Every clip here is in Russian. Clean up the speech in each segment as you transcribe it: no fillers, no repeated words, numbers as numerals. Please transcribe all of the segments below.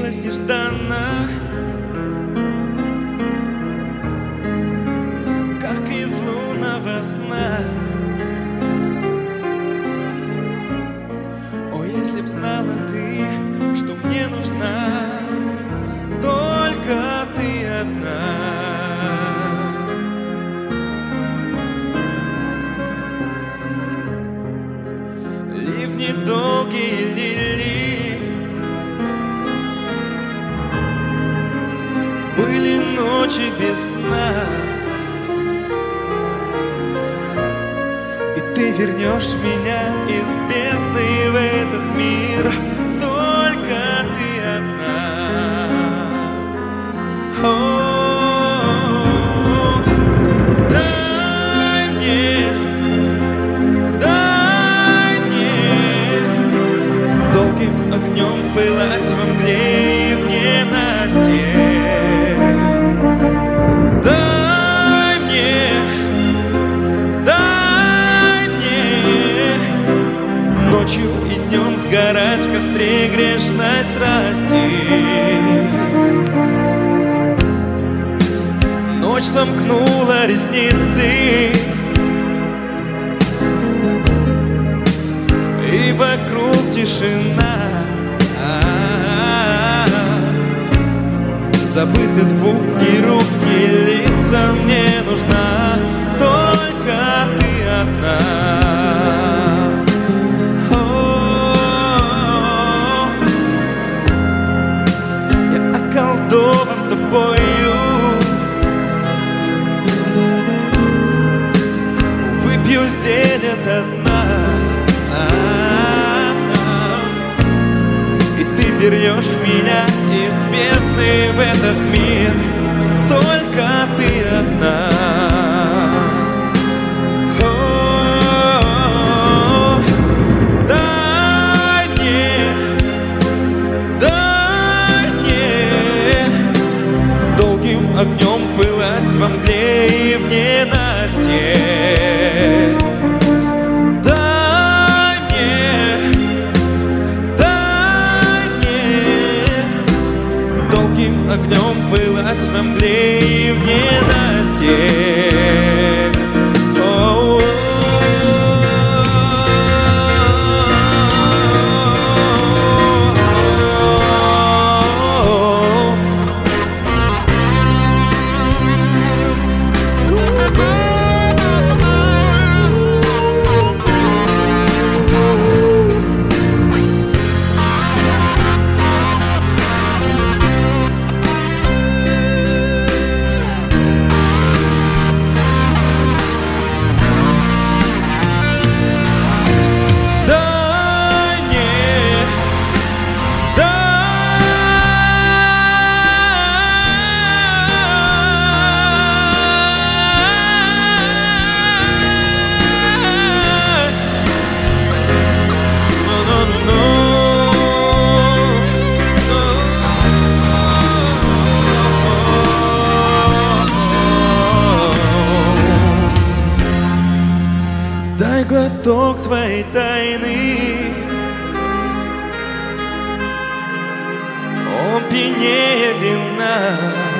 явилась нежданно, как из лунного сна. О, если б знала ты, что мне нужна только ты одна. Ливни долгие лили, были ночи без сна, и ты вернешь меня из бездны в этот мир, только ты одна. Долгим огнем пылать во мгле и в ненастье. Дай мне ночью и днем сгорать в костре грешной страсти. Ночь сомкнула ресницы, и вокруг тишина. Забыты звуки, руки, лица, мне нужна только ты одна. Я околдован тобою, выпью зелье до дна. И ты вернешь меня из бездны в этот мир, только ты одна. Дай мне долгим огнем пылать во мгле и в ненастье. Долгим огнем пылать во мгле и в ненастье. Дай глоток своей тайны, он пьянее вина.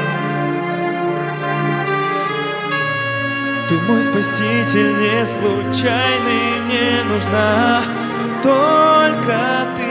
Ты мой спаситель не случайный, мне нужна только ты.